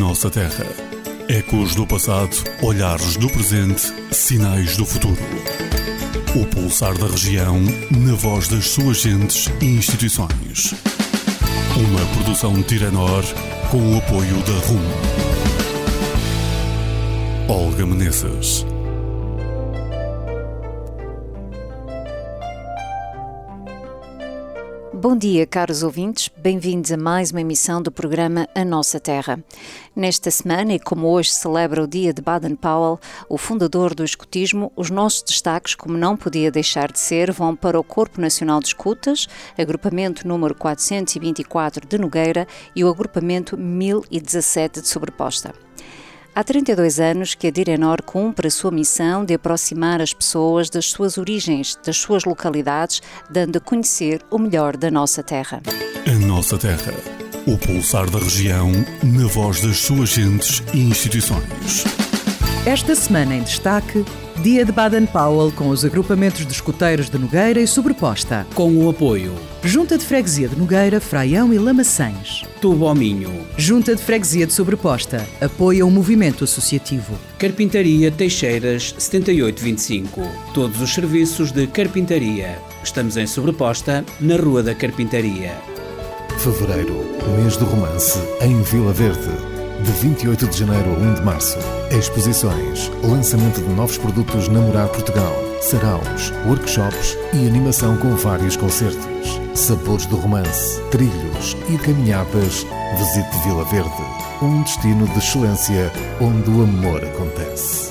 nossa terra. Ecos do passado, olhares do presente, sinais do futuro. O pulsar da região, na voz das suas gentes e instituições. Uma produção Tiranor, com o apoio da RUM. Olga Meneses. Bom dia, caros ouvintes. Bem-vindos a mais uma emissão do programa A Nossa Terra. Nesta semana, e como hoje celebra o dia de Baden-Powell, o fundador do escotismo, os nossos destaques, como não podia deixar de ser, vão para o Corpo Nacional de Escutas, agrupamento número 424 de Nogueira e o agrupamento 1017 de Sobreposta. Há 32 anos que a Tiranor cumpre a sua missão de aproximar as pessoas das suas origens, das suas localidades, dando a conhecer o melhor da nossa terra. A nossa terra, o pulsar da região, na voz das suas gentes e instituições. Esta semana em destaque, Dia de Baden-Powell com os agrupamentos de escuteiros de Nogueira e Sobreposta. Com o apoio Junta de Freguesia de Nogueira, Fraião e Lamaçães. Tubo ao Minho. Junta de Freguesia de Sobreposta. Apoia o movimento associativo. Carpintaria Teixeiras 7825. Todos os serviços de carpintaria. Estamos em Sobreposta, na Rua da Carpintaria. Fevereiro, mês do romance, em Vila Verde. De 28 de janeiro a 1 de março. Exposições, lançamento de novos produtos Namorar Portugal, saraus, workshops e animação com vários concertos. Sabores do romance, trilhos e caminhadas. Visite Vila Verde, um destino de excelência onde o amor acontece.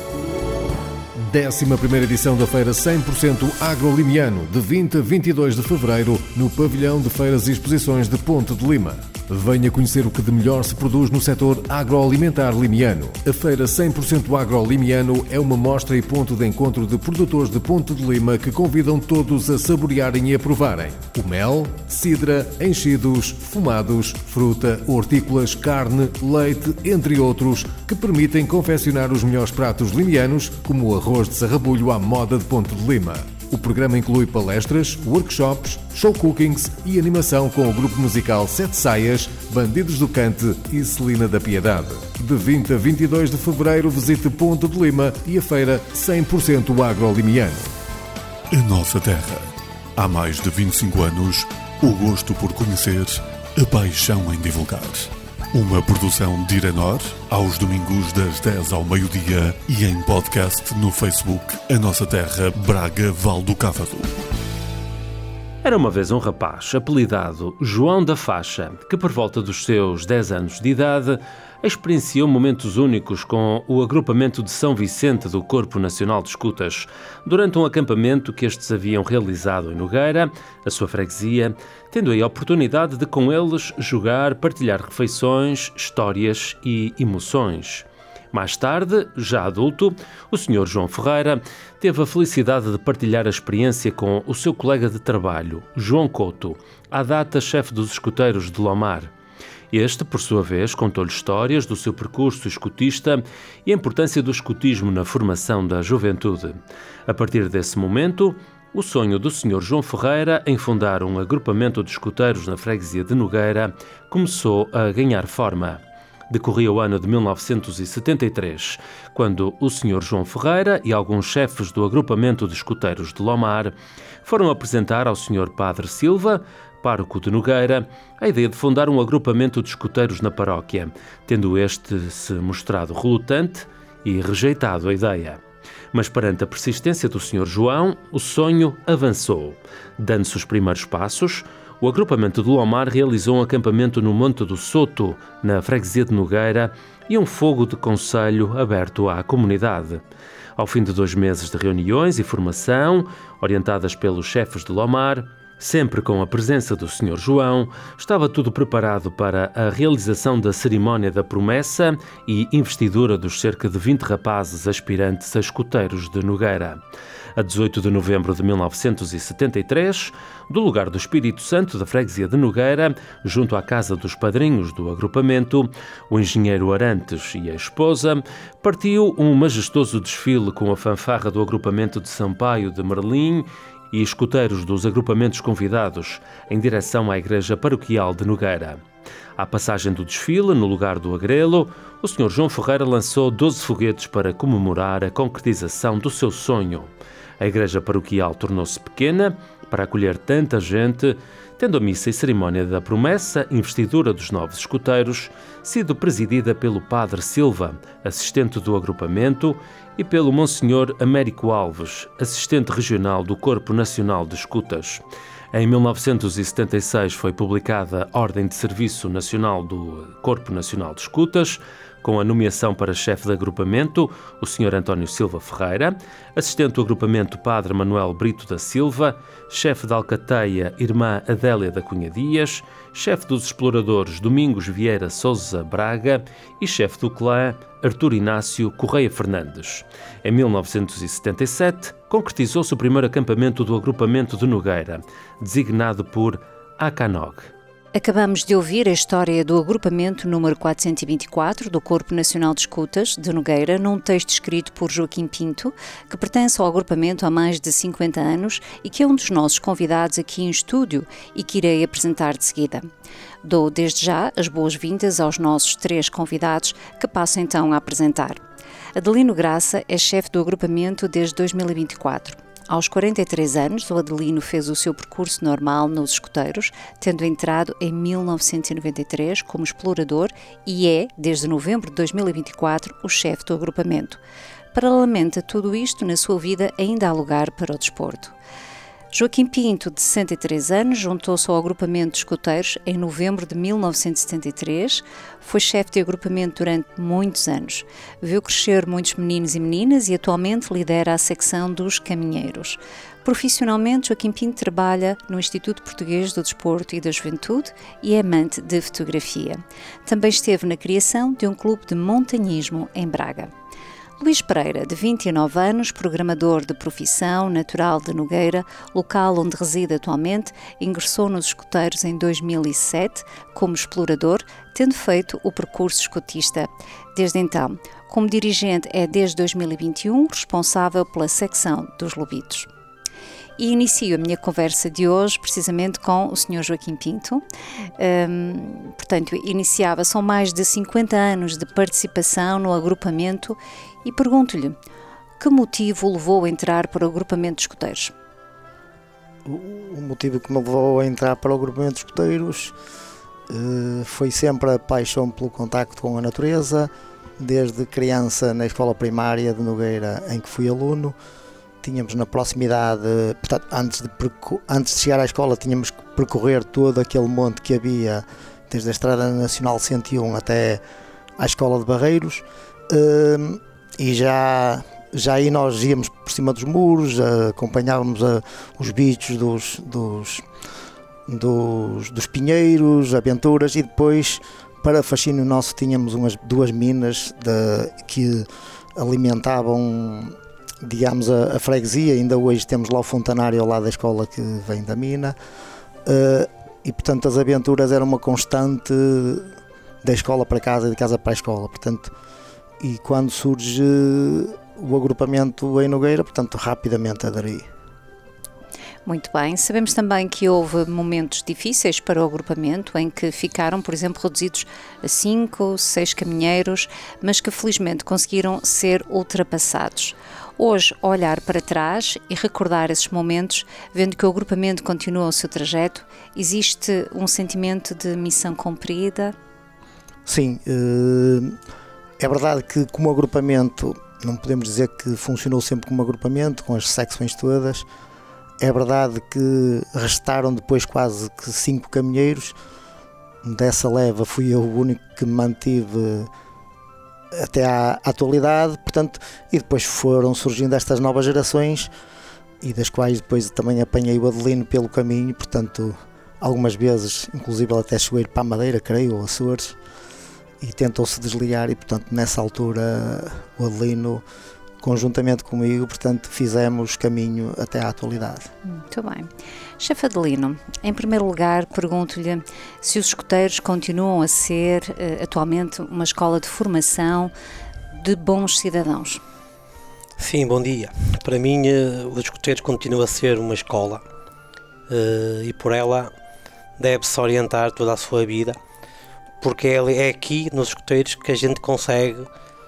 11ª edição da Feira 100% Agrolimiano, de 20 a 22 de fevereiro, no Pavilhão de Feiras e Exposições de Ponte de Lima. Venha conhecer o que de melhor se produz no setor agroalimentar limiano. A Feira 100% Agrolimiano é uma mostra e ponto de encontro de produtores de Ponte de Lima que convidam todos a saborearem e a provarem o mel, cidra, enchidos, fumados, fruta, hortícolas, carne, leite, entre outros, que permitem confeccionar os melhores pratos limianos, como o arroz de sarrabulho à moda de Ponte de Lima. O programa inclui palestras, workshops, show cookings e animação com o grupo musical Sete Saias, Bandidos do Cante e Celina da Piedade. De 20 a 22 de fevereiro, visite Ponte de Lima e a feira 100% Agrolimiano. A nossa terra. Há mais de 25 anos, o gosto por conhecer, a paixão em divulgar. Uma produção de Tiranor, aos domingos das 10 ao meio-dia e em podcast no Facebook A Nossa Terra, Braga, Val do Cávado. Era uma vez um rapaz, apelidado João da Faixa, que por volta dos seus 10 anos de idade experienciou momentos únicos com o agrupamento de São Vicente do Corpo Nacional de Escutas, durante um acampamento que estes haviam realizado em Nogueira, a sua freguesia, tendo aí a oportunidade de com eles jogar, partilhar refeições, histórias e emoções. Mais tarde, já adulto, o Sr. João Ferreira teve a felicidade de partilhar a experiência com o seu colega de trabalho, João Couto, à data chefe dos escuteiros de Lomar. Este, por sua vez, contou-lhe histórias do seu percurso escutista e a importância do escutismo na formação da juventude. A partir desse momento, o sonho do Sr. João Ferreira em fundar um agrupamento de escuteiros na freguesia de Nogueira começou a ganhar forma. Decorria o ano de 1973, quando o Sr. João Ferreira e alguns chefes do agrupamento de escuteiros de Lomar foram apresentar ao Sr. Padre Silva, pároco de Nogueira, a ideia de fundar um agrupamento de escuteiros na paróquia, tendo este se mostrado relutante e rejeitado a ideia. Mas perante a persistência do Sr. João, o sonho avançou. Dando-se os primeiros passos, o agrupamento de Lomar realizou um acampamento no Monte do Soto, na freguesia de Nogueira, e um fogo de conselho aberto à comunidade. Ao fim de 2 meses de reuniões e formação, orientadas pelos chefes de Lomar, sempre com a presença do Sr. João, estava tudo preparado para a realização da cerimónia da promessa e investidura dos cerca de 20 rapazes aspirantes a escuteiros de Nogueira. A 18 de novembro de 1973, do lugar do Espírito Santo da freguesia de Nogueira, junto à casa dos padrinhos do agrupamento, o engenheiro Arantes e a esposa, partiu um majestoso desfile com a fanfarra do agrupamento de Sampaio de Merlim e escuteiros dos agrupamentos convidados em direção à Igreja Paroquial de Nogueira. À passagem do desfile, no lugar do agrelo, o Sr. João Ferreira lançou 12 foguetes para comemorar a concretização do seu sonho. A Igreja Paroquial tornou-se pequena para acolher tanta gente, tendo a missa e cerimónia da promessa, investidura dos novos escuteiros, sido presidida pelo Padre Silva, assistente do agrupamento, e pelo Monsenhor Américo Alves, assistente regional do Corpo Nacional de Escutas. Em 1976 foi publicada a Ordem de Serviço Nacional do Corpo Nacional de Escutas, com a nomeação para chefe de agrupamento, o Sr. António Silva Ferreira, assistente do agrupamento Padre Manuel Brito da Silva, chefe da alcateia Irmã Adélia da Cunha Dias, chefe dos exploradores Domingos Vieira Sousa Braga e chefe do clã Artur Inácio Correia Fernandes. Em 1977, concretizou-se o primeiro acampamento do agrupamento de Nogueira, designado por ACANOG. Acabamos de ouvir a história do agrupamento número 424 do Corpo Nacional de Escutas de Nogueira, num texto escrito por Joaquim Pinto, que pertence ao agrupamento há mais de 50 anos e que é um dos nossos convidados aqui em estúdio e que irei apresentar de seguida. Dou desde já as boas-vindas aos nossos 3 convidados, que passo então a apresentar. Adelino Graça é chefe do agrupamento desde 2024. Aos 43 anos, o Adelino fez o seu percurso normal nos escuteiros, tendo entrado em 1993 como explorador e é, desde novembro de 2024, o chefe do agrupamento. Paralelamente a tudo isto, na sua vida ainda há lugar para o desporto. Joaquim Pinto, de 63 anos, juntou-se ao agrupamento de escuteiros em novembro de 1973, foi chefe de agrupamento durante muitos anos, viu crescer muitos meninos e meninas e atualmente lidera a secção dos caminheiros. Profissionalmente, Joaquim Pinto trabalha no Instituto Português do Desporto e da Juventude e é amante de fotografia. Também esteve na criação de um clube de montanhismo em Braga. Luís Pereira, de 29 anos, programador de profissão, natural de Nogueira, local onde reside atualmente, ingressou nos escuteiros em 2007 como explorador, tendo feito o percurso escutista. Desde então, como dirigente, é desde 2021 responsável pela secção dos Lobitos. E inicio a minha conversa de hoje precisamente com o Sr. Joaquim Pinto. São mais de 50 anos de participação no agrupamento e pergunto-lhe, que motivo o levou a entrar para o agrupamento de escuteiros? O motivo que me levou a entrar para o agrupamento de escuteiros foi sempre a paixão pelo contacto com a natureza. Desde criança, na escola primária de Nogueira, em que fui aluno, tínhamos na proximidade, portanto, antes de chegar à escola, tínhamos que percorrer todo aquele monte que havia, desde a Estrada Nacional 101 até à Escola de Barreiros, e já aí nós íamos por cima dos muros, acompanhávamos os bichos dos pinheiros, aventuras, e depois, para fascínio nosso, tínhamos 2 minas que alimentavam, digamos, a freguesia. Ainda hoje temos lá o fontanário ao lado da escola que vem da mina, e portanto as aventuras eram uma constante da escola para casa e de casa para a escola, portanto, e quando surge o agrupamento em Nogueira, portanto, rapidamente aderi. Muito bem, sabemos também que houve momentos difíceis para o agrupamento em que ficaram, por exemplo, reduzidos a 5, 6 caminheiros, mas que felizmente conseguiram ser ultrapassados. Hoje, olhar para trás e recordar esses momentos, vendo que o agrupamento continua o seu trajeto, existe um sentimento de missão cumprida? Sim, é verdade que como agrupamento, não podemos dizer que funcionou sempre como agrupamento, com as secções todas. É verdade que restaram depois quase que 5 caminheiros. Dessa leva fui eu o único que me mantive até à atualidade, portanto, e depois foram surgindo estas novas gerações, e das quais depois também apanhei o Adelino pelo caminho, portanto, algumas vezes, inclusive ele até chegou a ir para a Madeira, creio, ou Açores, e tentou-se desligar, e portanto, nessa altura, o Adelino, conjuntamente comigo, portanto, fizemos caminho até à atualidade. Muito bem. Chefe Adelino, em primeiro lugar, pergunto-lhe se os escuteiros continuam a ser, atualmente, uma escola de formação de bons cidadãos. Sim, bom dia. Para mim, os escuteiros continua a ser uma escola e por ela deve-se orientar toda a sua vida, porque é aqui nos escuteiros que a gente consegue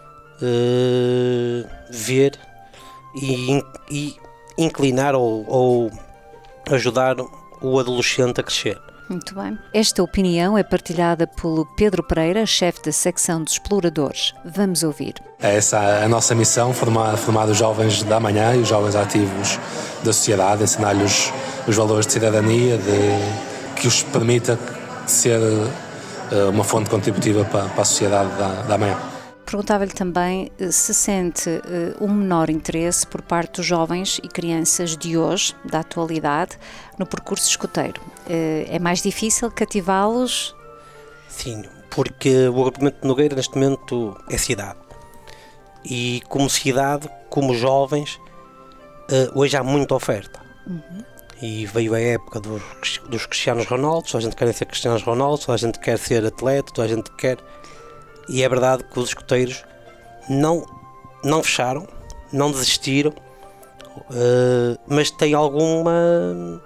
ver e inclinar ou ajudar o adolescente a crescer. Muito bem. Esta opinião é partilhada pelo Pedro Pereira, chefe da secção dos exploradores. Vamos ouvir. Essa é a nossa missão, formar os jovens da manhã e os jovens ativos da sociedade, ensinar-lhes os valores de cidadania, que os permita ser uma fonte contributiva para a sociedade da manhã. Perguntava-lhe também se sente um menor interesse por parte dos jovens e crianças de hoje, da atualidade, no percurso escoteiro. É mais difícil cativá-los? Sim, porque o agrupamento de Nogueira neste momento é cidade. E como cidade, como jovens, hoje há muita oferta. E veio a época dos Cristianos Ronaldo, toda a gente quer ser Cristianos Ronaldo, toda a gente quer ser atleta, toda a gente quer... E é verdade que os escoteiros não fecharam, não desistiram, mas tem alguma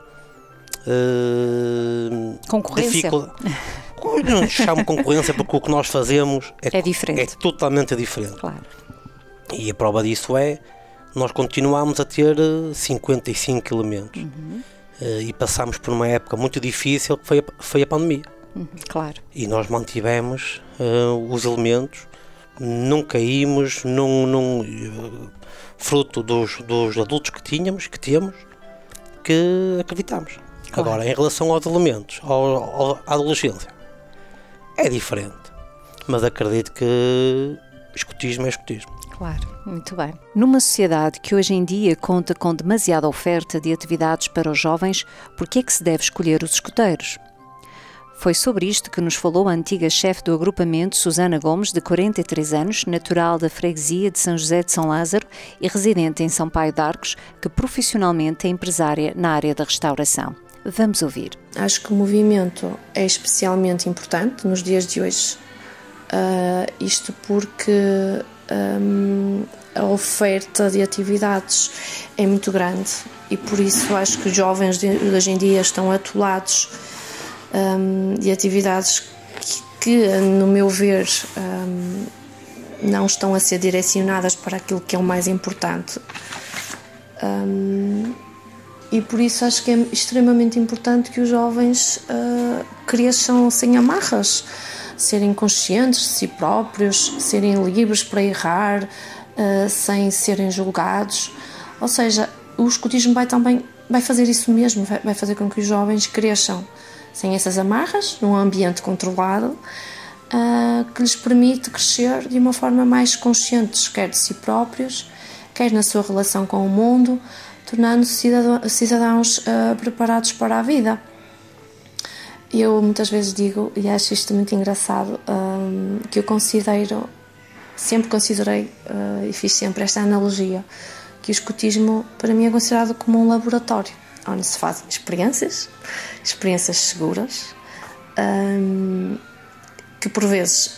concorrência. Não chamo concorrência porque o que nós fazemos é diferente. É totalmente diferente. Claro. E a prova disso nós continuamos a ter 55 elementos e passámos por uma época muito difícil que foi a pandemia. Claro. E nós mantivemos os elementos, não caímos, fruto dos adultos que temos, que acreditamos. Claro. Agora, em relação aos elementos, à adolescência, é diferente, mas acredito que escotismo é escotismo. Claro, muito bem. Numa sociedade que hoje em dia conta com demasiada oferta de atividades para os jovens, por que é que se deve escolher os escoteiros? Foi sobre isto que nos falou a antiga chefe do agrupamento, Susana Gomes, de 43 anos, natural da freguesia de São José de São Lázaro e residente em São Paio de Arcos, que profissionalmente é empresária na área da restauração. Vamos ouvir. Acho que o movimento é especialmente importante nos dias de hoje. Isto porque a oferta de atividades é muito grande e por isso acho que os jovens de hoje em dia estão atolados de atividades que, no meu ver, não estão a ser direcionadas para aquilo que é o mais importante. E por isso acho que é extremamente importante que os jovens cresçam sem amarras, serem conscientes de si próprios, serem livres para errar, sem serem julgados. Ou seja, o escotismo vai fazer isso mesmo, vai fazer com que os jovens cresçam sem essas amarras, num ambiente controlado, que lhes permite crescer de uma forma mais consciente, quer de si próprios, quer na sua relação com o mundo, tornando-se cidadãos preparados para a vida. Eu muitas vezes digo, e acho isto muito engraçado, que eu sempre considerei, e fiz sempre esta analogia, que o escotismo para mim é considerado como um laboratório, onde se fazem experiências seguras, que por vezes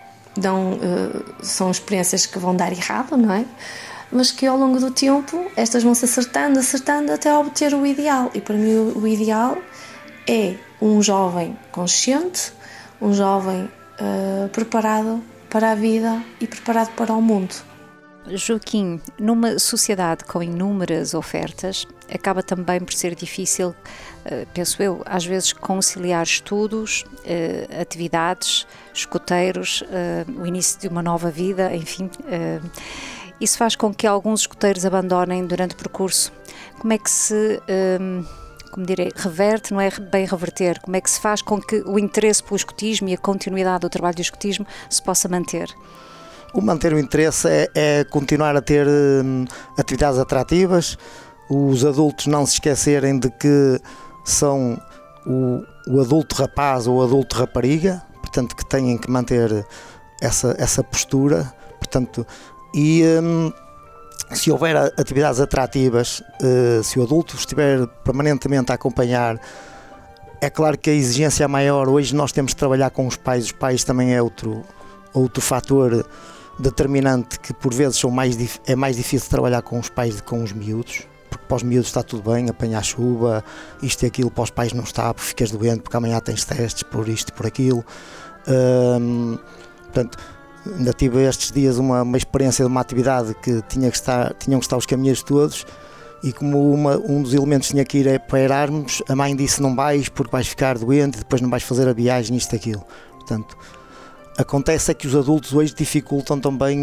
são experiências que vão dar errado, não é? Mas que ao longo do tempo estas vão se acertando até obter o ideal. E para mim o ideal é um jovem consciente, um jovem preparado para a vida e preparado para o mundo. Joaquim, numa sociedade com inúmeras ofertas, acaba também por ser difícil, penso eu, às vezes conciliar estudos, atividades, escoteiros, o início de uma nova vida, enfim. Isso faz com que alguns escoteiros abandonem durante o percurso. Como é que se, reverte, não é bem reverter, como é que se faz com que o interesse pelo escotismo e a continuidade do trabalho do escotismo se possa manter? O manter o interesse é continuar a ter atividades atrativas, os adultos não se esquecerem de que são o adulto rapaz ou o adulto rapariga, portanto que têm que manter essa postura, portanto, e se houver atividades atrativas, se o adulto estiver permanentemente a acompanhar, é claro que a exigência é maior. Hoje nós temos que trabalhar com os pais também é outro fator determinante que por vezes é mais difícil trabalhar com os pais do que com os miúdos, porque para os miúdos está tudo bem, apanhar chuva, isto e aquilo, para os pais não está, porque ficas doente, porque amanhã tens testes, por isto, por aquilo. Portanto, ainda tive estes dias uma experiência de uma atividade que tinham que estar os caminheiros todos, e como um dos elementos tinha que ir para Erasmus, a mãe disse: não vais porque vais ficar doente, depois não vais fazer a viagem, isto e aquilo. Portanto, acontece é que os adultos hoje dificultam também,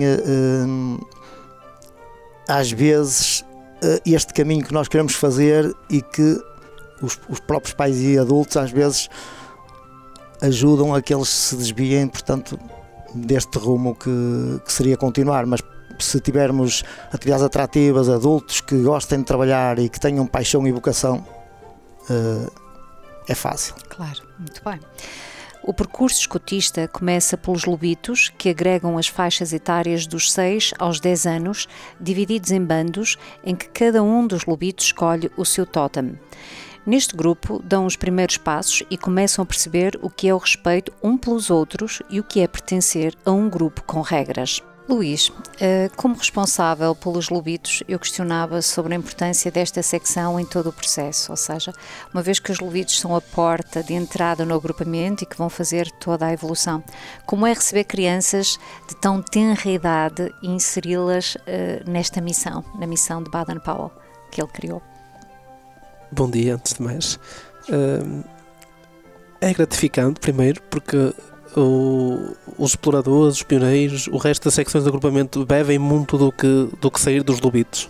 às vezes, este caminho que nós queremos fazer, e que os próprios pais e adultos às vezes ajudam a que eles se desviem, portanto, deste rumo que seria continuar. Mas se tivermos atividades atrativas, adultos que gostem de trabalhar e que tenham paixão e vocação, é fácil. Claro, muito bem. O percurso escotista começa pelos lobitos, que agregam as faixas etárias dos 6 aos 10 anos, divididos em bandos, em que cada um dos lobitos escolhe o seu tótem. Neste grupo dão os primeiros passos e começam a perceber o que é o respeito um pelos outros e o que é pertencer a um grupo com regras. Luís, como responsável pelos lobitos, eu questionava sobre a importância desta secção em todo o processo, ou seja, uma vez que os lobitos são a porta de entrada no agrupamento e que vão fazer toda a evolução, como é receber crianças de tão tenra idade e inseri-las nesta missão, na missão de Baden-Powell que ele criou? Bom dia, antes de mais. É gratificante, primeiro, porque os exploradores, os pioneiros, o resto das secções de agrupamento bebem muito do que sair dos lobitos.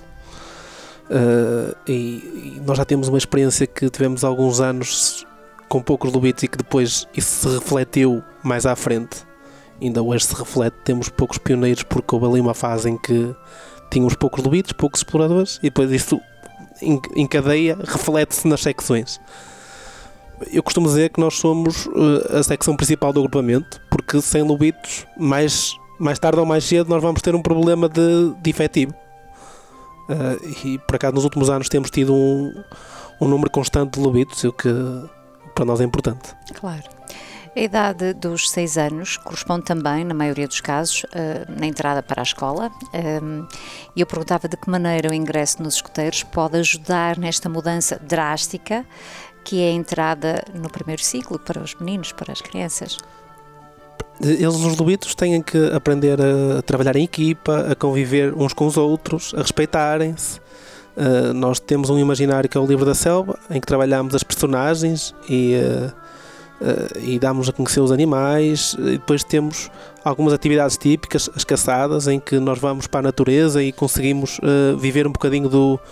E nós já temos uma experiência que tivemos há alguns anos com poucos lobitos e que depois isso se refletiu mais à frente. Ainda hoje se reflete, temos poucos pioneiros porque houve ali uma fase em que tínhamos poucos lobitos, poucos exploradores, e depois isso em cadeia reflete-se nas secções. Eu costumo dizer que nós somos a secção principal do agrupamento, porque sem lobitos, mais tarde ou mais cedo, nós vamos ter um problema de efetivo. E por acaso nos últimos anos temos tido um número constante de lobitos, o que para nós é importante. Claro. A idade dos 6 anos corresponde também, na maioria dos casos, na entrada para a escola. E eu perguntava de que maneira o ingresso nos escoteiros pode ajudar nesta mudança drástica, que é a entrada no primeiro ciclo para os meninos, para as crianças. Eles, os lobitos, têm que aprender a trabalhar em equipa, a conviver uns com os outros, a respeitarem-se. Nós temos um imaginário que é o Livro da Selva, em que trabalhamos as personagens e damos a conhecer os animais. E depois temos algumas atividades típicas, as caçadas, em que nós vamos para a natureza e conseguimos viver um bocadinho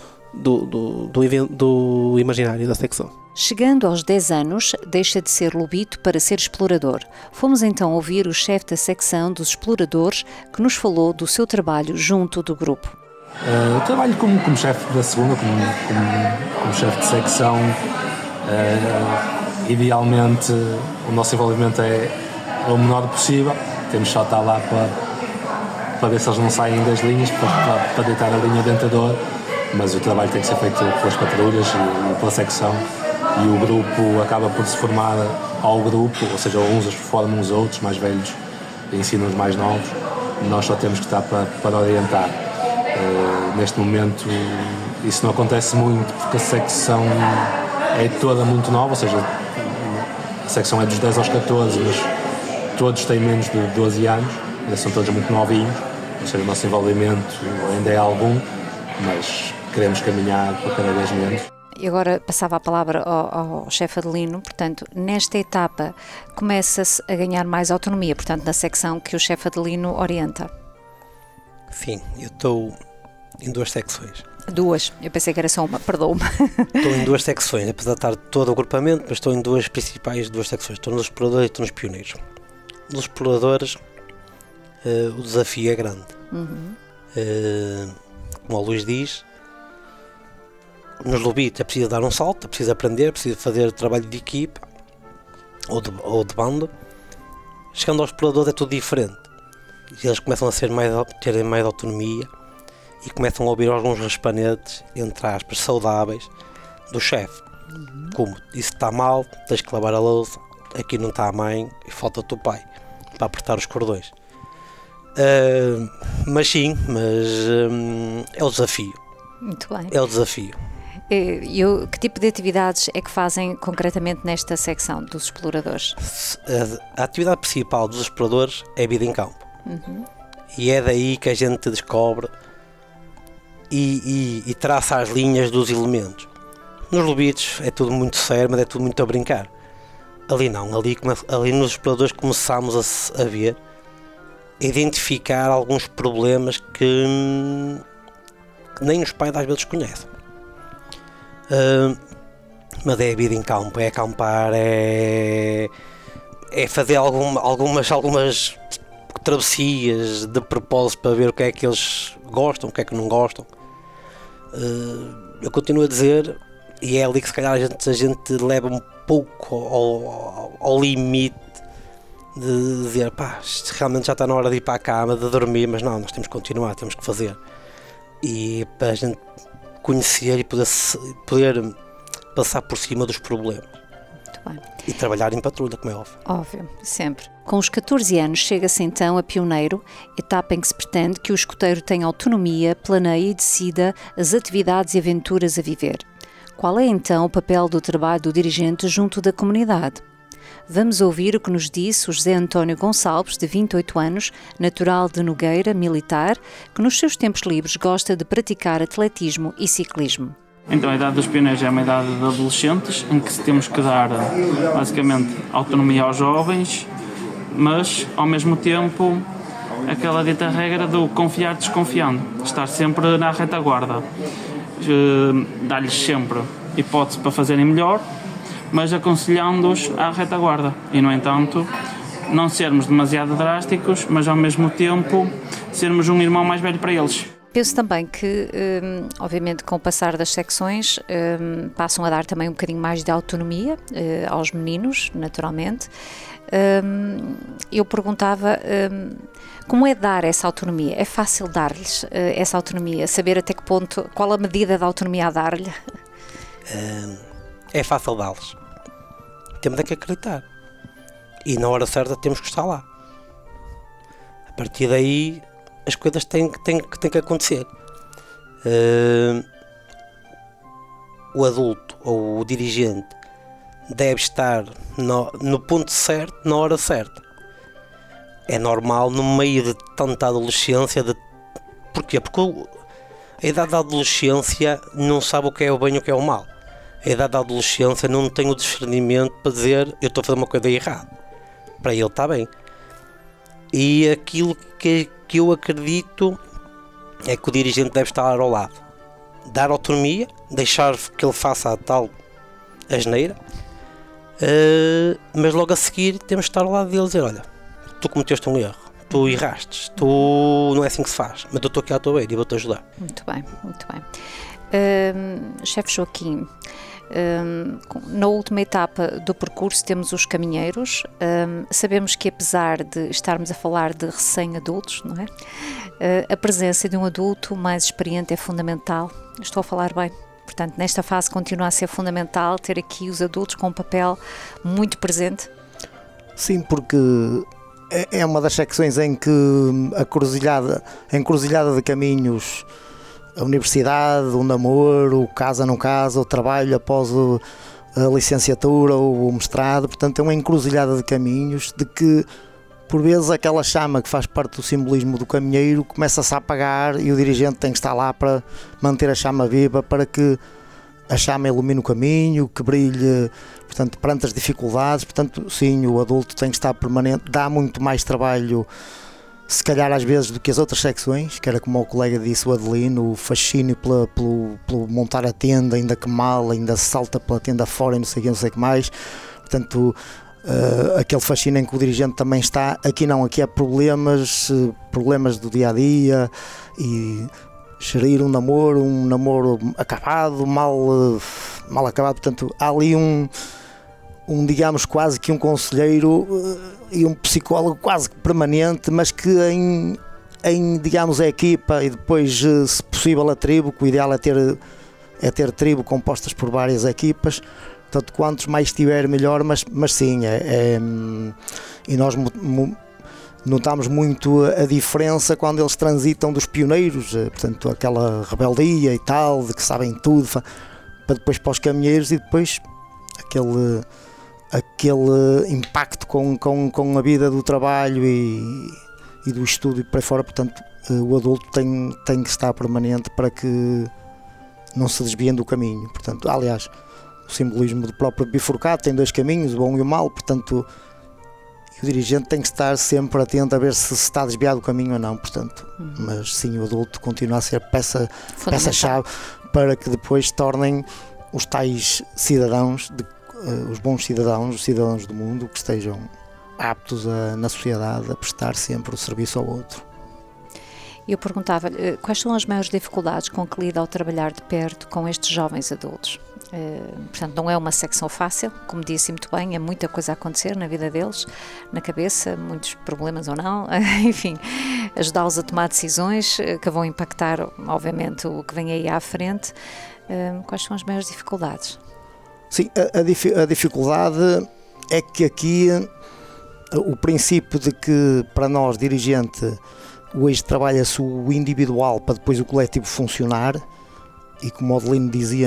do imaginário da secção. Chegando aos 10 anos, deixa de ser lobito para ser explorador. Fomos então ouvir o chefe da secção dos exploradores, que nos falou do seu trabalho junto do grupo. Eu trabalho como chefe da segunda, como chefe de secção. Idealmente, o nosso envolvimento é o menor possível. Temos só estar lá para ver se eles não saem das linhas, para deitar a linha dentador, mas o trabalho tem que ser feito pelas patrulhas e pela secção. E o grupo acaba por se formar ao grupo, ou seja, uns formam os outros, mais velhos ensinam os mais novos, nós só temos que estar para orientar. Neste momento isso não acontece muito porque a secção é toda muito nova, ou seja, a secção é dos 10 aos 14, mas todos têm menos de 12 anos, são todos muito novinhos, ou seja, o nosso envolvimento ainda é algum, mas queremos caminhar para cada vez menos. E agora passava a palavra ao chefe Adelino. Portanto, nesta etapa começa-se a ganhar mais autonomia, portanto, na secção que o chefe Adelino orienta. Sim, eu estou em 2 secções. 2? Eu pensei que era só uma, perdoa-me. Estou em 2 secções, apesar de estar todo o agrupamento, mas estou em 2 principais, 2 secções. Estou nos exploradores e estou nos pioneiros. Nos exploradores, o desafio é grande. Como o Luís diz, nos lobitos é preciso dar um salto, é preciso aprender, é preciso fazer trabalho de equipa ou de bando. Chegando aos exploradores é tudo diferente. E eles começam a terem mais autonomia e começam a ouvir alguns raspanetes, entre aspas, saudáveis do chefe. Como, isso está mal, tens que lavar a louça, aqui não está a mãe e falta o teu pai, para apertar os cordões. Mas sim, é o desafio. Muito bem. É o desafio. Que tipo de atividades é que fazem concretamente nesta secção dos exploradores? A atividade principal dos exploradores é a vida em campo. E é daí que a gente descobre e traça as linhas dos elementos. Nos lobitos é tudo muito sério, mas é tudo muito a brincar. Ali não, ali nos exploradores começamos a ver, a identificar alguns problemas que nem os pais às vezes conhecem. Mas é a vida em campo, é acampar, é fazer algumas travessias de propósito para ver o que é que eles gostam, o que é que não gostam. Eu continuo a dizer, e é ali que se calhar a gente leva um pouco ao limite de dizer, pá, isto realmente já está na hora de ir para a cama, de dormir, mas não, nós temos que continuar, temos que fazer. E para a gente conhecer e poder passar por cima dos problemas. Muito bem. E trabalhar em patrulha, como é óbvio. Óbvio, sempre. Com os 14 anos chega-se então a pioneiro, etapa em que se pretende que o escoteiro tenha autonomia, planeie e decida as atividades e aventuras a viver. Qual é então o papel do trabalho do dirigente junto da comunidade? Vamos ouvir o que nos disse o José António Gonçalves, de 28 anos, natural de Nogueira, militar, que nos seus tempos livres gosta de praticar atletismo e ciclismo. Então a idade dos pioneiros é uma idade de adolescentes, em que temos que dar basicamente autonomia aos jovens, mas ao mesmo tempo aquela dita regra do confiar desconfiando, estar sempre na retaguarda, dar-lhes sempre hipótese para fazerem melhor, mas aconselhando-os à retaguarda e, no entanto, não sermos demasiado drásticos, mas ao mesmo tempo sermos um irmão mais velho para eles. Penso também que, obviamente, com o passar das secções, passam a dar também um bocadinho mais de autonomia aos meninos, naturalmente. Eu perguntava como é dar essa autonomia? É fácil dar-lhes essa autonomia? Saber até que ponto, qual a medida da autonomia a dar-lhe? É fácil dá-los. Temos é que acreditar. E na hora certa temos que estar lá. A partir daí as coisas têm que acontecer. O adulto ou o dirigente deve estar no ponto certo, na hora certa. É normal no meio de tanta adolescência. Porquê? Porque a idade da adolescência não sabe o que é o bem e o que é o mal. A idade da adolescência não tem o discernimento para dizer eu estou a fazer uma coisa errada. Para ele está bem. E aquilo que eu acredito é que o dirigente deve estar ao lado. Dar autonomia, deixar que ele faça a tal asneira, mas logo a seguir temos que estar ao lado dele e dizer, olha, tu cometeste um erro, tu erraste, não é assim que se faz, mas eu estou aqui à tua beira e vou-te ajudar. Muito bem, muito bem. Chefe Joaquim, na última etapa do percurso temos os caminheiros. Sabemos que, apesar de estarmos a falar de recém-adultos, não é? A presença de um adulto mais experiente é fundamental. Estou a falar bem. Portanto, nesta fase continua a ser fundamental ter aqui os adultos com um papel muito presente. Sim, porque é uma das secções em que a encruzilhada de caminhos, a universidade, o namoro, o casa não casa, o trabalho após a licenciatura ou o mestrado, portanto é uma encruzilhada de caminhos de que por vezes aquela chama que faz parte do simbolismo do caminheiro começa-se a apagar e o dirigente tem que estar lá para manter a chama viva, para que a chama ilumine o caminho, que brilhe, portanto, perante as dificuldades. Portanto, sim, o adulto tem que estar permanente, dá muito mais trabalho, se calhar às vezes, do que as outras secções, que era como o colega disse, o Adelino, o fascínio pelo montar a tenda, ainda que mal, ainda se salta pela tenda fora e não sei o que mais. Portanto, aquele fascínio em que o dirigente também está. Aqui não, aqui há problemas do dia-a-dia e gerir um namoro acabado, mal acabado. Portanto, há ali digamos, quase que um conselheiro e um psicólogo quase que permanente, mas que em digamos, a equipa e depois, se possível, a tribo, que o ideal é ter tribo compostas por várias equipas. Portanto, quantos mais tiver, melhor, mas sim, e nós notamos muito a diferença quando eles transitam dos pioneiros, portanto, aquela rebeldia e tal, de que sabem tudo, para depois para os caminheiros, e depois aquele impacto com a vida do trabalho e do estudo e por aí fora. Portanto, o adulto tem que estar permanente para que não se desviem do caminho. Portanto, aliás, o simbolismo do próprio bifurcado tem 2 caminhos, o bom e o mau, portanto, o dirigente tem que estar sempre atento a ver se está desviado do caminho ou não, portanto, mas sim, o adulto continua a ser peça-chave para que depois se tornem os tais cidadãos, os bons cidadãos, os cidadãos do mundo, que estejam aptos na sociedade a prestar sempre o serviço ao outro. Eu perguntava-lhe quais são as maiores dificuldades com que lida ao trabalhar de perto com estes jovens adultos. Portanto, não é uma secção fácil, como disse muito bem, é muita coisa a acontecer na vida deles, na cabeça, muitos problemas ou não, enfim, ajudá-los a tomar decisões que vão impactar, obviamente, o que vem aí à frente. Quais são as maiores dificuldades? Sim, a dificuldade é que aqui o princípio de que para nós, dirigente, hoje trabalha-se o individual para depois o coletivo funcionar, e como o Adelino dizia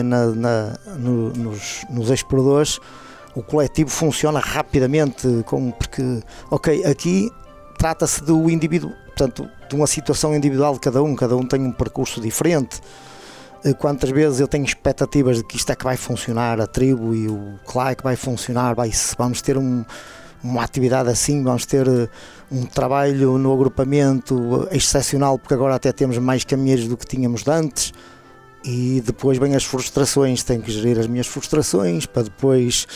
nos exploradores, o coletivo funciona rapidamente, porque, aqui trata-se do indivíduo, portanto, de uma situação individual de cada um tem um percurso diferente. Quantas vezes eu tenho expectativas de que isto é que vai funcionar, a tribo, e o claro é que vai funcionar, vamos ter uma atividade assim, vamos ter um trabalho no agrupamento excepcional, porque agora até temos mais caminheiros do que tínhamos de antes. E depois vêm as frustrações, tenho que gerir as minhas frustrações para depois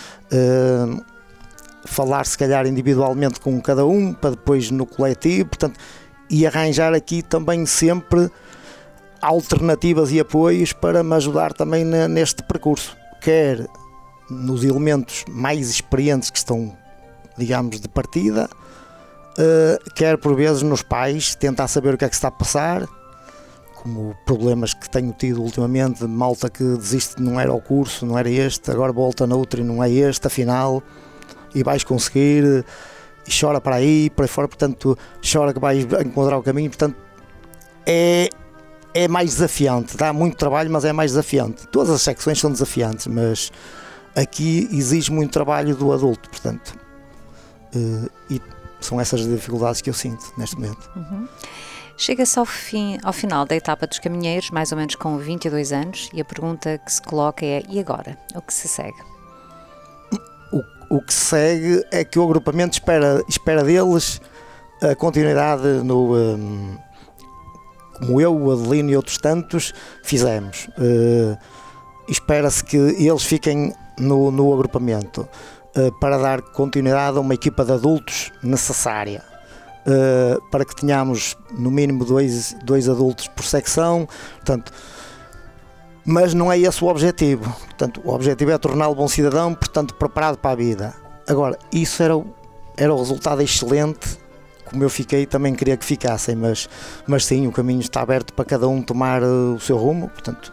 falar se calhar individualmente com cada um, para depois no coletivo, portanto, e arranjar aqui também sempre alternativas e apoios para me ajudar também neste percurso, quer nos elementos mais experientes que estão, digamos, de partida, quer por vezes nos pais, tentar saber o que é que se está a passar, como problemas que tenho tido ultimamente, de malta que desiste, não era o curso, não era este, agora volta na outra e não é este, afinal, e vais conseguir, e chora para aí fora, portanto, chora que vais encontrar o caminho, portanto, é mais desafiante, dá muito trabalho, mas é mais desafiante. Todas as secções são desafiantes, mas aqui exige muito trabalho do adulto, portanto, e são essas as dificuldades que eu sinto neste momento. Chega-se ao final da etapa dos caminheiros, mais ou menos com 22 anos, e a pergunta que se coloca é: e agora? O que se segue? O que se segue é que o agrupamento espera deles a continuidade como eu, o Adelino e outros tantos fizemos. Espera-se que eles fiquem no agrupamento para dar continuidade a uma equipa de adultos necessária. Para que tenhamos no mínimo dois adultos por secção, portanto, mas não é esse o objetivo. Portanto, o objetivo é torná-lo bom cidadão, portanto, preparado para a vida. Agora, isso era o resultado excelente, como eu fiquei, também queria que ficassem, mas sim, o caminho está aberto para cada um tomar o seu rumo, portanto,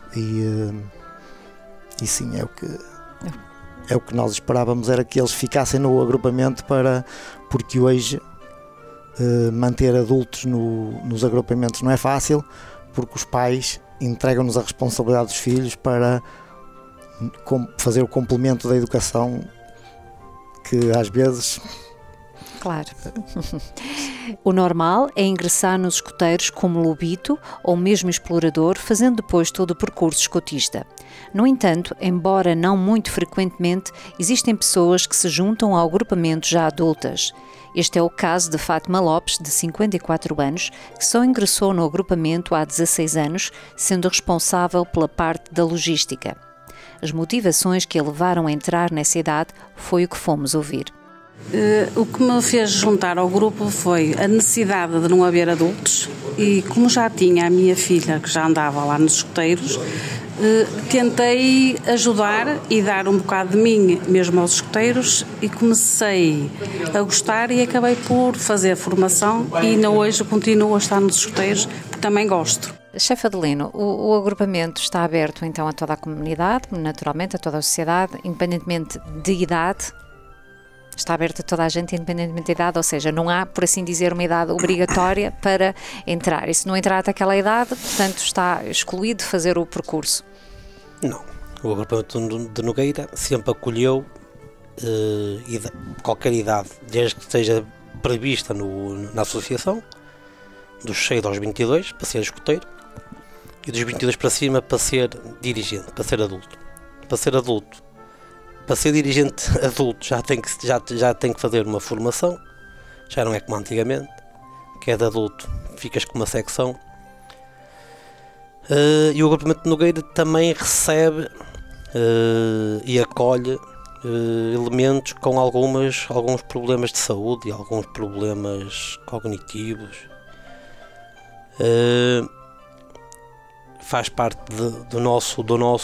e sim, é o que nós esperávamos, era que eles ficassem no agrupamento, porque hoje manter adultos nos agrupamentos não é fácil, porque os pais entregam-nos a responsabilidade dos filhos para fazer o complemento da educação, que às vezes... Claro. O normal é ingressar nos escoteiros como lobito ou mesmo explorador, fazendo depois todo o percurso escotista. No entanto, embora não muito frequentemente, existem pessoas que se juntam ao agrupamento já adultas. Este é o caso de Fátima Lopes, de 54 anos, que só ingressou no agrupamento há 16 anos, sendo responsável pela parte da logística. As motivações que a levaram a entrar nessa idade foi o que fomos ouvir. O que me fez juntar ao grupo foi a necessidade de não haver adultos, e como já tinha a minha filha que já andava lá nos escoteiros, tentei ajudar e dar um bocado de mim mesmo aos escoteiros, e comecei a gostar e acabei por fazer a formação, e ainda hoje continuo a estar nos escoteiros porque também gosto. Chefe Adelino, o agrupamento está aberto então a toda a comunidade, naturalmente a toda a sociedade, independentemente de idade? está aberto a toda a gente, independentemente da idade, ou seja, não há, por assim dizer, uma idade obrigatória para entrar. E se não entrar até aquela idade, portanto, está excluído de fazer o percurso. Não. O agrupamento de Nogueira sempre acolheu qualquer idade, desde que esteja prevista na associação, dos 6 aos 22, para ser escoteiro, e dos 22 para cima para ser dirigente, para ser adulto. Para ser dirigente adulto já tem que fazer uma formação, já não é como antigamente, que é de adulto, ficas com uma secção. E o agrupamento de Nogueira também recebe e acolhe elementos com alguns problemas de saúde e alguns problemas cognitivos. Faz parte do nosso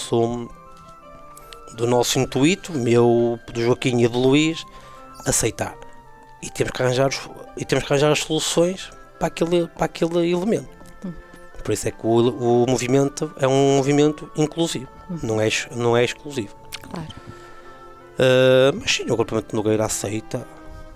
intuito, do Joaquim e do Luís, aceitar. E temos que arranjar as soluções para aquele elemento. Por isso é que o movimento é um movimento inclusivo, não é exclusivo. Claro. Mas sim, o agrupamento de Nogueira aceita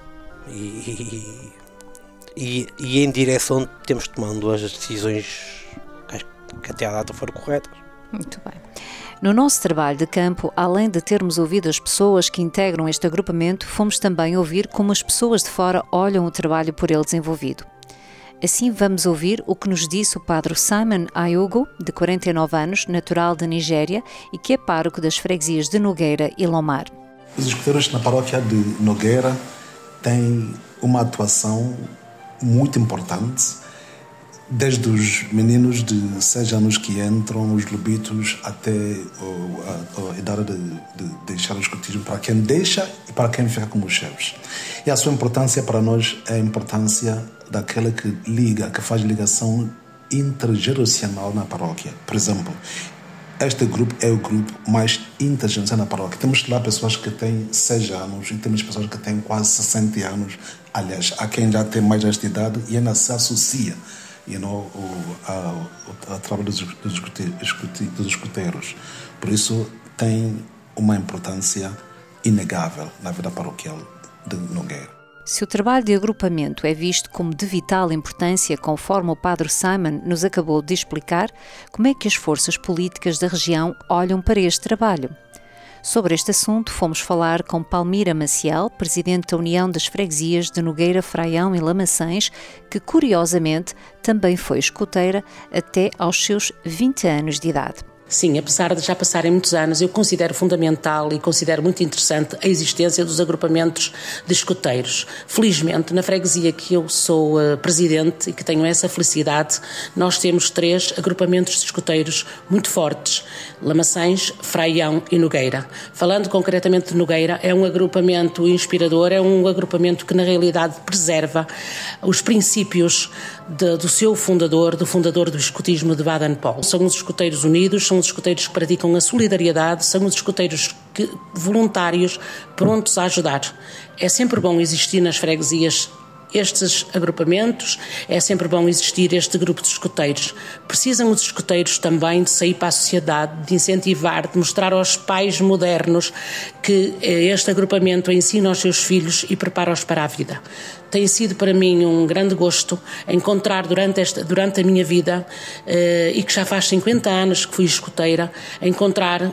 e em direção temos tomando as decisões que até à data foram corretas. Muito bem. No nosso trabalho de campo, além de termos ouvido as pessoas que integram este agrupamento, fomos também ouvir como as pessoas de fora olham o trabalho por ele desenvolvido. Assim vamos ouvir o que nos disse o padre Simon Ayugo, de 49 anos, natural da Nigéria e que é pároco das freguesias de Nogueira e Lomar. Os escuteiros na paróquia de Nogueira têm uma atuação muito importante, desde os meninos de 6 anos que entram, os lobitos, até a idade de deixar o escotismo, para quem deixa e para quem fica como chefes. E a sua importância para nós é a importância daquela que liga, que faz ligação intergeracional na paróquia. Por exemplo, este grupo é o grupo mais intergeracional na paróquia. Temos lá pessoas que têm 6 anos e temos pessoas que têm quase 60 anos. Aliás, há quem já tem mais esta idade e ainda se associa ao trabalho dos escuteiros. Por isso, tem uma importância inegável na vida paroquial de Nogueira. Se o trabalho de agrupamento é visto como de vital importância, conforme o padre Simon nos acabou de explicar, como é que as forças políticas da região olham para este trabalho? Sobre este assunto, fomos falar com Palmira Maciel, presidente da União das Freguesias de Nogueira, Fraião e Lamaçães, que, curiosamente, também foi escoteira até aos seus 20 anos de idade. Sim, apesar de já passarem muitos anos, eu considero fundamental e considero muito interessante a existência dos agrupamentos de escoteiros. Felizmente, na freguesia que eu sou presidente e que tenho essa felicidade, nós temos 3 agrupamentos de escoteiros muito fortes: Lamaçães, Fraião e Nogueira. Falando concretamente de Nogueira, é um agrupamento inspirador, é um agrupamento que na realidade preserva os princípios do seu fundador, do fundador do escotismo de Baden-Powell. São os escoteiros unidos, são os escoteiros que praticam a solidariedade, são os escoteiros voluntários, prontos a ajudar. É sempre bom existir nas freguesias estes agrupamentos, é sempre bom existir este grupo de escoteiros. Precisam os escoteiros também de sair para a sociedade, de incentivar, de mostrar aos pais modernos que este agrupamento ensina aos seus filhos e prepara-os para a vida. Tem sido para mim um grande gosto encontrar durante a minha vida, e que já faz 50 anos que fui escoteira, encontrar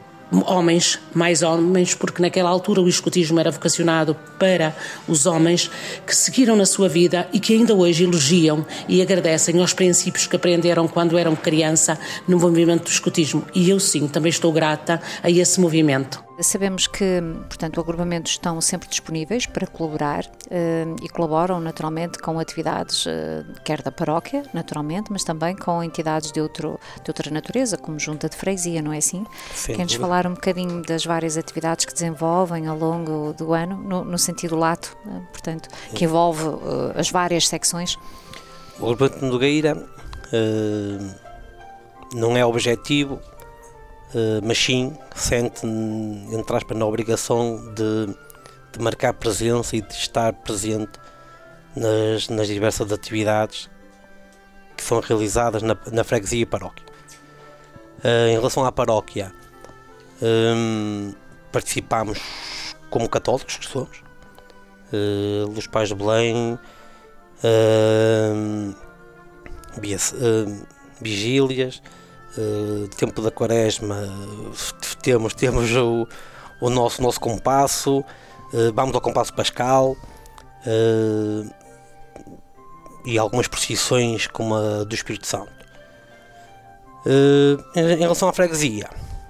mais homens, porque naquela altura o escotismo era vocacionado para os homens, que seguiram na sua vida e que ainda hoje elogiam e agradecem aos princípios que aprenderam quando eram criança no movimento do escotismo. E eu sim, também estou grata a esse movimento. Sabemos que, portanto, agrupamentos estão sempre disponíveis para colaborar e colaboram naturalmente com atividades, quer da paróquia, naturalmente, mas também com entidades de outra natureza, como junta de freguesia, não é assim? Quer-nos falar um bocadinho das várias atividades que desenvolvem ao longo do ano, no sentido lato, portanto, que envolve as várias secções? O agrupamento de Nogueira não é objetivo, mas sim sente, entre aspas, na obrigação de marcar presença e de estar presente nas diversas atividades que são realizadas na freguesia e paróquia. Em relação à paróquia, participamos como católicos que somos, Luz Paz de Belém, vigílias, tempo da Quaresma, temos o nosso compasso, vamos ao compasso pascal, e algumas procissões como a do Espírito Santo. Em relação à freguesia,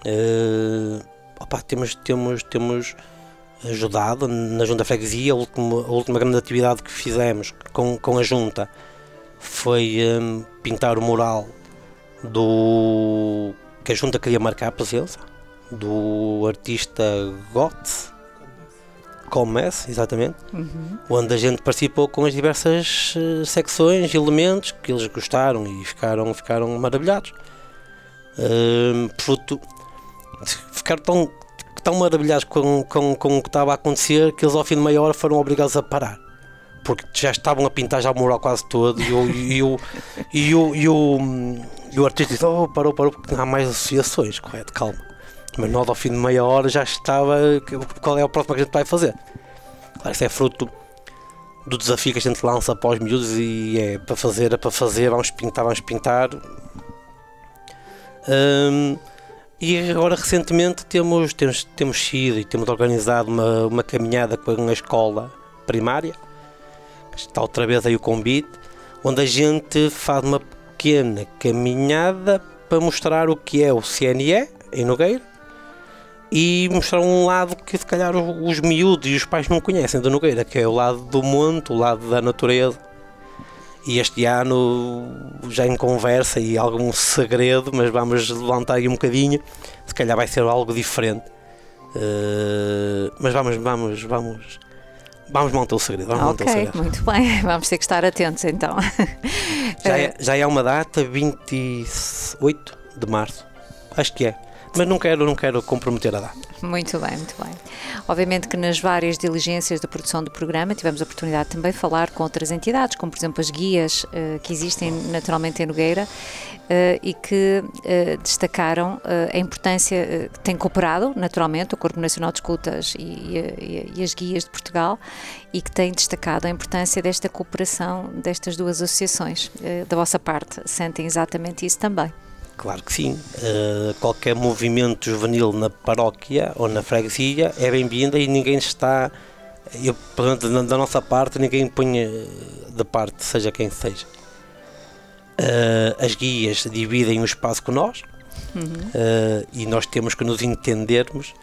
temos ajudado na Junta da Freguesia. A última grande atividade que fizemos com a Junta foi pintar o mural que a Junta queria marcar a presença do artista Comece, exatamente, onde a gente participou com as diversas secções e elementos que eles gostaram e ficaram maravilhados. Ficaram tão maravilhados com o que estava a acontecer que eles ao fim de meia hora foram obrigados a parar, porque já estavam a pintar já o mural quase todo e o artista disse, parou, porque não há mais associações, correto, calma. Mas nós ao fim de meia hora já estava, qual é a próxima que a gente vai fazer? Claro, isso é fruto do desafio que a gente lança para os miúdos e é para fazer, vamos pintar. E agora recentemente temos sido e temos organizado uma caminhada com a escola primária, está outra vez aí o convite, onde a gente faz uma pequena caminhada para mostrar o que é o CNE em Nogueira e mostrar um lado que se calhar os miúdos e os pais não conhecem da Nogueira, que é o lado do monte, o lado da natureza. E este ano, já em conversa e algum segredo, mas vamos levantar aí um bocadinho, se calhar vai ser algo diferente. Mas vamos manter o segredo. Muito bem, vamos ter que estar atentos então. Já é uma data, 28 de março, acho que é. Mas não quero comprometer a data. Muito bem. Obviamente que nas várias diligências da produção do programa tivemos a oportunidade de também falar com outras entidades, como por exemplo as guias que existem naturalmente em Nogueira e que destacaram a importância, têm cooperado naturalmente o Corpo Nacional de Escutas e as guias de Portugal, e que têm destacado a importância desta cooperação destas duas associações. Da vossa parte, sentem exatamente isso também? Claro que sim. Qualquer movimento juvenil na paróquia ou na freguesia é bem-vinda e ninguém está, da nossa parte, ninguém põe de parte, seja quem seja. As guias dividem o espaço com nós e nós temos que nos entendermos,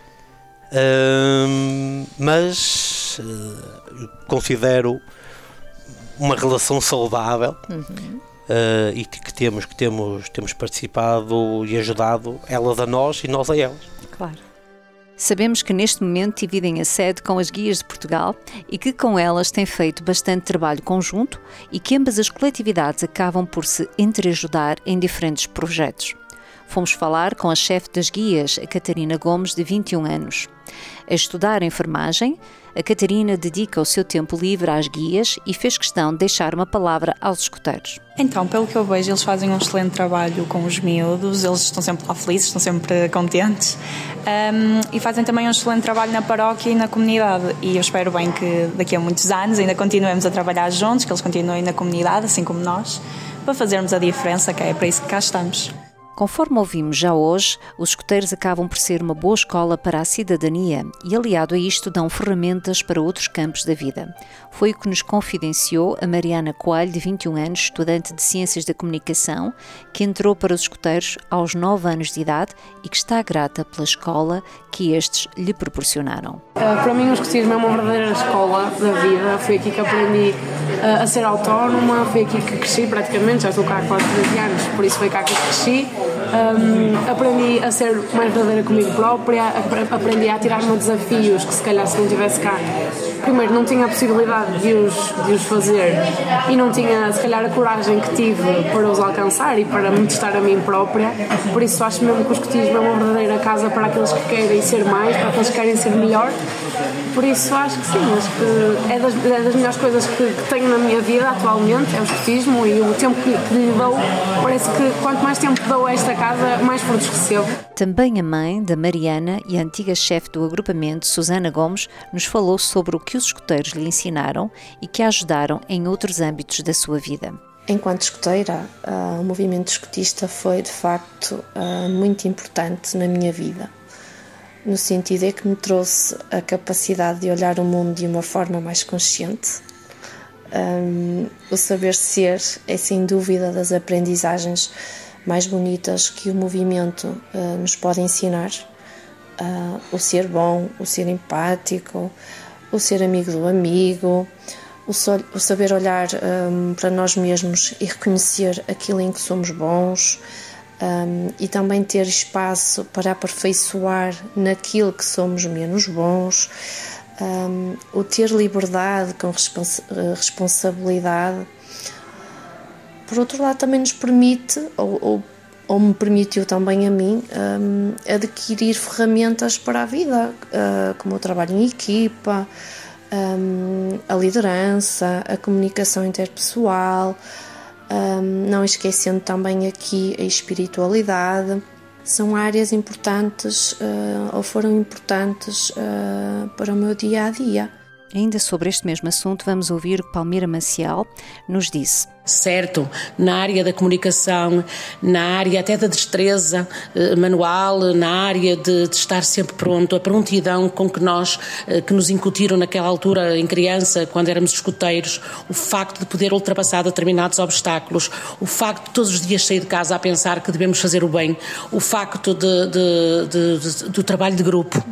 mas considero uma relação saudável. E que temos participado e ajudado elas a nós e nós a elas. Claro. Sabemos que neste momento dividem a sede com as guias de Portugal e que com elas têm feito bastante trabalho conjunto e que ambas as coletividades acabam por se entreajudar em diferentes projetos. Fomos falar com a chefe das guias, a Catarina Gomes, de 21 anos. A estudar enfermagem, a Catarina dedica o seu tempo livre às guias e fez questão de deixar uma palavra aos escuteiros. Então, pelo que eu vejo, eles fazem um excelente trabalho com os miúdos, eles estão sempre lá felizes, estão sempre contentes, e fazem também um excelente trabalho na paróquia e na comunidade, e eu espero bem que daqui a muitos anos ainda continuemos a trabalhar juntos, que eles continuem na comunidade, assim como nós, para fazermos a diferença, que é para isso que cá estamos. Conforme ouvimos já hoje, os escuteiros acabam por ser uma boa escola para a cidadania e, aliado a isto, dão ferramentas para outros campos da vida. Foi o que nos confidenciou a Mariana Coelho, de 21 anos, estudante de Ciências da Comunicação, que entrou para os escuteiros aos 9 anos de idade e que está grata pela escola que estes lhe proporcionaram. Para mim, o escotismo é uma verdadeira escola da vida. Foi aqui que aprendi a ser autónoma, foi aqui que cresci praticamente, já estou cá há quase 13 anos, por isso foi cá que cresci. Aprendi a ser mais verdadeira comigo própria, aprendi a tirar-me desafios que se calhar se não estivesse cá, primeiro não tinha a possibilidade de os fazer e não tinha se calhar a coragem que tive para os alcançar e para me testar a mim própria. Por isso acho mesmo que o escotismo é uma verdadeira casa para aqueles que querem ser mais, para aqueles que querem ser melhor. Por isso acho que sim, acho que é das melhores coisas que tenho na minha vida atualmente, é o escotismo, e o tempo que lhe dou, parece que quanto mais tempo dou a esta casa, mais frutos recebo. Também a mãe da Mariana e a antiga chefe do agrupamento, Susana Gomes, nos falou sobre o que os escuteiros lhe ensinaram e que a ajudaram em outros âmbitos da sua vida. Enquanto escuteira, o movimento escutista foi, de facto, muito importante na minha vida, no sentido é que me trouxe a capacidade de olhar o mundo de uma forma mais consciente. O saber ser é, sem dúvida, das aprendizagens mais bonitas que o movimento nos pode ensinar. O ser bom, o ser empático, o ser amigo do amigo, o saber olhar para nós mesmos e reconhecer aquilo em que somos bons, e também ter espaço para aperfeiçoar naquilo que somos menos bons, o ter liberdade com responsabilidade. Por outro lado, também nos permite, ou me permitiu também a mim, adquirir ferramentas para a vida, como o trabalho em equipa, a liderança, a comunicação interpessoal, não esquecendo também aqui a espiritualidade. São áreas importantes, ou foram importantes para o meu dia-a-dia. Ainda sobre este mesmo assunto, vamos ouvir o que Palmira Maciel nos disse. Certo, na área da comunicação, na área até da destreza manual, na área de estar sempre pronto, a prontidão com que nos incutiram naquela altura em criança, quando éramos escuteiros, o facto de poder ultrapassar determinados obstáculos, o facto de todos os dias sair de casa a pensar que devemos fazer o bem, o facto do trabalho de grupo,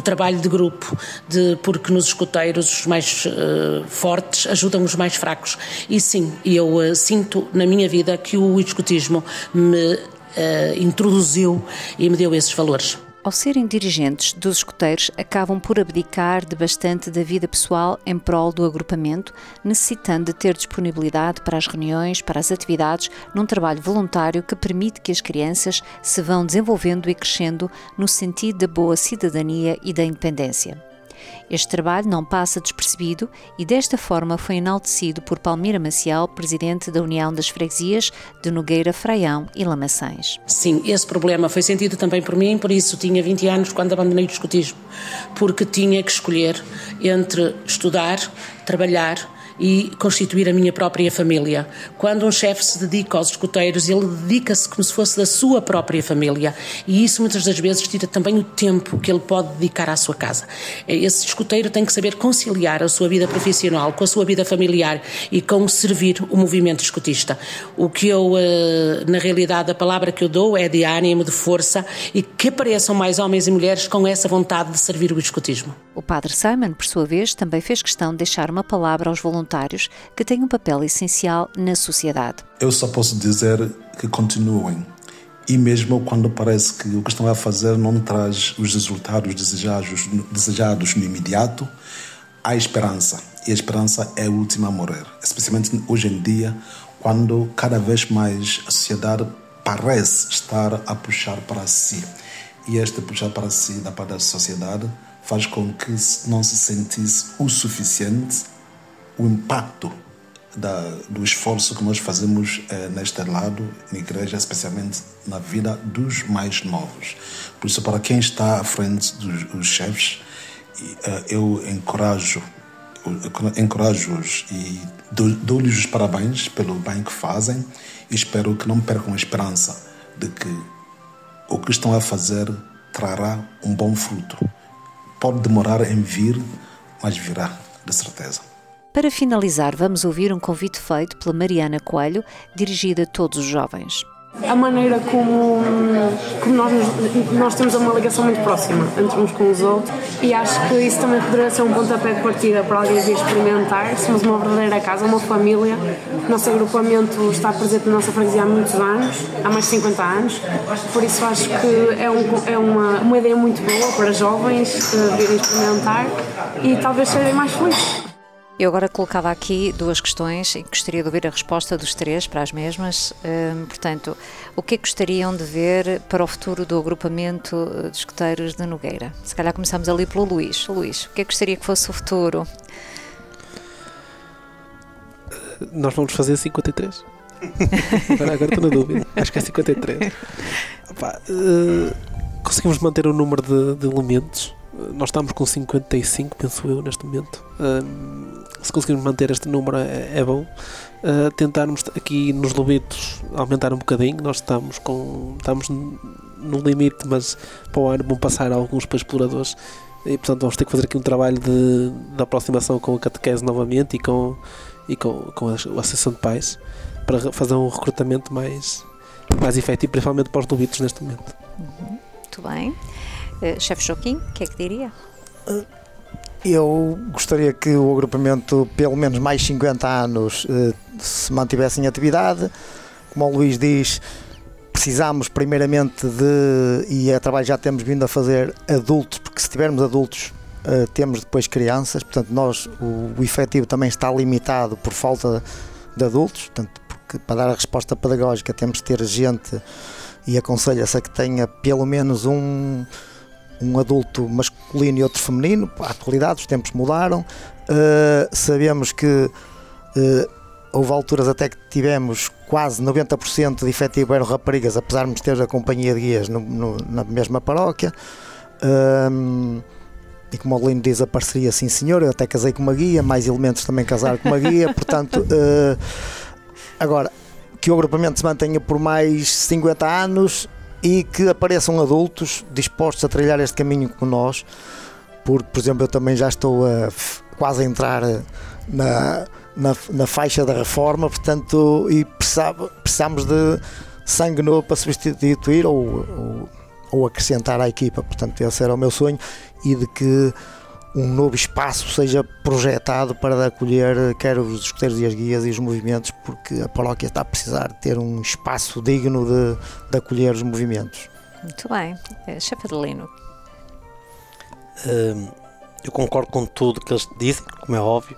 porque nos escuteiros os mais fortes ajudam os mais fracos. E sim, eu sinto na minha vida que o escutismo me introduziu e me deu esses valores. Ao serem dirigentes dos escuteiros, acabam por abdicar de bastante da vida pessoal em prol do agrupamento, necessitando de ter disponibilidade para as reuniões, para as atividades, num trabalho voluntário que permite que as crianças se vão desenvolvendo e crescendo no sentido da boa cidadania e da independência. Este trabalho não passa despercebido e desta forma foi enaltecido por Palmira Maciel, presidente da União das Freguesias de Nogueira, Fraião e Lamaçães. Sim, esse problema foi sentido também por mim, por isso tinha 20 anos quando abandonei o escutismo, porque tinha que escolher entre estudar, trabalhar e constituir a minha própria família. Quando um chefe se dedica aos escuteiros, ele dedica-se como se fosse da sua própria família, e isso muitas das vezes tira também o tempo que ele pode dedicar à sua casa. Esse escuteiro tem que saber conciliar a sua vida profissional com a sua vida familiar e com servir o movimento escutista. O que eu, na realidade, a palavra que eu dou é de ânimo, de força, e que apareçam mais homens e mulheres com essa vontade de servir o escutismo. O Padre Simon, por sua vez, também fez questão de deixar uma palavra aos voluntários que têm um papel essencial na sociedade. Eu só posso dizer que continuem. E mesmo quando parece que o que estão a fazer não traz os resultados desejados no imediato, há esperança. E a esperança é a última a morrer. Especialmente hoje em dia, quando cada vez mais a sociedade parece estar a puxar para si. E este puxar para si da parte da sociedade faz com que não se sentisse o suficiente o impacto do esforço que nós fazemos neste lado, na igreja, especialmente na vida dos mais novos. Por isso, para quem está à frente dos chefes, eu encorajo-os e dou-lhes os parabéns pelo bem que fazem e espero que não percam a esperança de que o que estão a fazer trará um bom fruto. Pode demorar em vir, mas virá, de certeza. Para finalizar, vamos ouvir um convite feito pela Mariana Coelho, dirigida a todos os jovens. A maneira como nós temos uma ligação muito próxima entre uns com os outros, e acho que isso também poderia ser um pontapé de partida para alguém vir experimentar. Somos uma verdadeira casa, uma família. O nosso agrupamento está presente na nossa freguesia há muitos anos, há mais de 50 anos, por isso acho que é uma ideia muito boa para jovens virem experimentar e talvez serem mais felizes. Eu agora colocava aqui duas questões e gostaria de ouvir a resposta dos três para as mesmas. Portanto, o que é que gostariam de ver para o futuro do agrupamento de escuteiros de Nogueira? Se calhar começamos ali pelo Luís. Luís, o que é que gostaria que fosse o futuro? Nós vamos fazer 53. Agora estou na dúvida. Acho que é 53. conseguimos manter o número de elementos. Nós estamos com 55, penso eu, neste momento. Se conseguirmos manter este número é bom. Tentarmos aqui nos lobitos aumentar um bocadinho. Nós estamos no limite, mas para o ano vão passar alguns para exploradores. E portanto vamos ter que fazer aqui um trabalho de aproximação com a catequese novamente e com a Associação de Pais, para fazer um recrutamento mais efetivo, principalmente para os lobitos neste momento. Muito bem. Chefe Joaquim, o que é que diria? Eu gostaria que o agrupamento, pelo menos mais 50 anos, se mantivesse em atividade. Como o Luís diz, precisamos primeiramente e é trabalho que já temos vindo a fazer, adultos, porque se tivermos adultos temos depois crianças, portanto o efetivo também está limitado por falta de adultos, portanto, porque para dar a resposta pedagógica temos de ter gente, e aconselha-se a que tenha pelo menos um adulto masculino e outro feminino. A atualidade, os tempos mudaram, sabemos que houve alturas até que tivemos quase 90% de efetivo eram raparigas, apesar de ter a companhia de guias na mesma paróquia. E como o Lino diz, a parceria, sim senhor, eu até casei com uma guia, mais elementos também casaram com uma guia, portanto, agora, que o agrupamento se mantenha por mais 50 anos e que apareçam adultos dispostos a trilhar este caminho com nós, porque, por exemplo, eu também já estou quase a entrar na faixa da reforma, portanto, e precisamos de sangue novo para substituir ou acrescentar à equipa, portanto esse era o meu sonho, e de que um novo espaço seja projetado para acolher quer os escuteiros e as guias e os movimentos, porque a paróquia está a precisar de ter um espaço digno de acolher os movimentos. Muito bem. Chefe Adelino. Eu concordo com tudo que eles dizem, como é óbvio,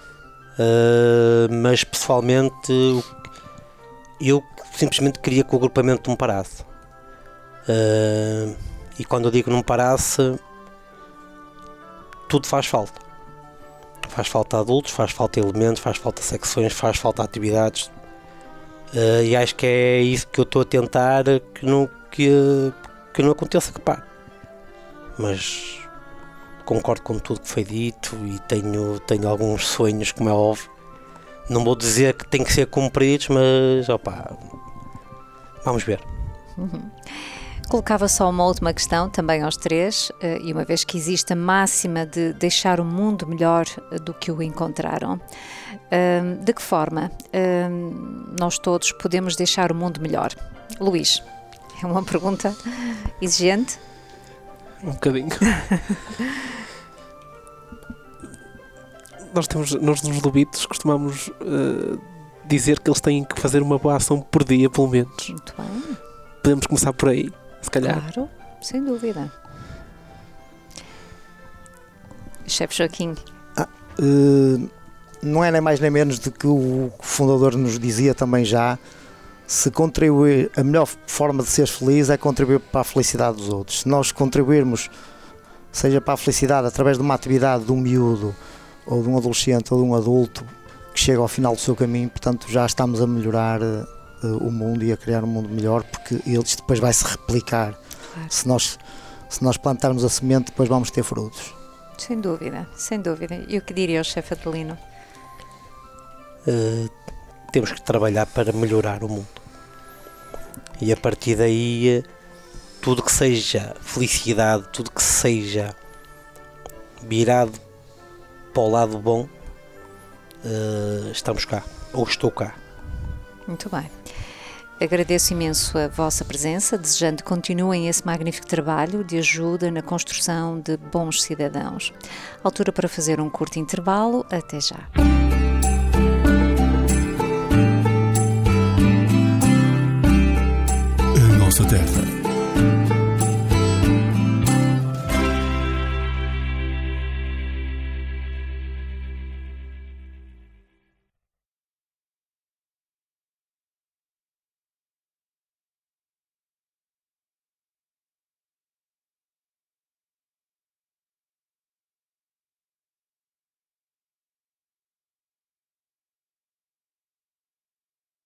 mas pessoalmente eu simplesmente queria que o agrupamento não parasse. E quando eu digo não parasse, tudo faz falta. Faz falta adultos, faz falta elementos, faz falta secções, faz falta atividades. E acho que é isso que eu estou a tentar que não aconteça, que pare. Mas concordo com tudo que foi dito e tenho alguns sonhos, como é óbvio. Não vou dizer que têm que ser cumpridos, mas vamos ver. Colocava só uma última questão também aos três, e uma vez que existe a máxima de deixar o mundo melhor do que o encontraram, de que forma nós todos podemos deixar o mundo melhor? Luís, é uma pergunta exigente? Um bocadinho. Nós nos lobitos costumamos dizer que eles têm que fazer uma boa ação por dia, pelo menos. Muito bem. Podemos começar por aí, se calhar. Claro, sem dúvida. Chefe Joaquim. Não é nem mais nem menos do que o fundador nos dizia também já: se contribuir, a melhor forma de ser feliz é contribuir para a felicidade dos outros. Se nós contribuirmos, seja para a felicidade através de uma atividade de um miúdo, ou de um adolescente, ou de um adulto que chega ao final do seu caminho, portanto já estamos a melhorar o mundo e a criar um mundo melhor, porque eles depois vai se replicar. Claro. Se nós plantarmos a semente, depois vamos ter frutos. Sem dúvida, sem dúvida. E o que diria o chefe Adelino? Temos que trabalhar para melhorar o mundo, e a partir daí tudo que seja felicidade, tudo que seja virado para o lado bom, estamos cá, ou estou cá. Muito bem. Agradeço imenso a vossa presença, desejando que continuem esse magnífico trabalho de ajuda na construção de bons cidadãos. Altura para fazer um curto intervalo. Até já. A nossa terra.